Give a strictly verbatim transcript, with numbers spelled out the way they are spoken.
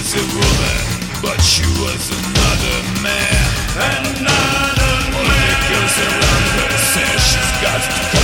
was a woman, but she was another man. Another man. All the girls around her say she's got to